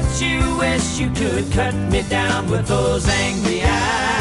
you wish you could cut me down with those angry eyes.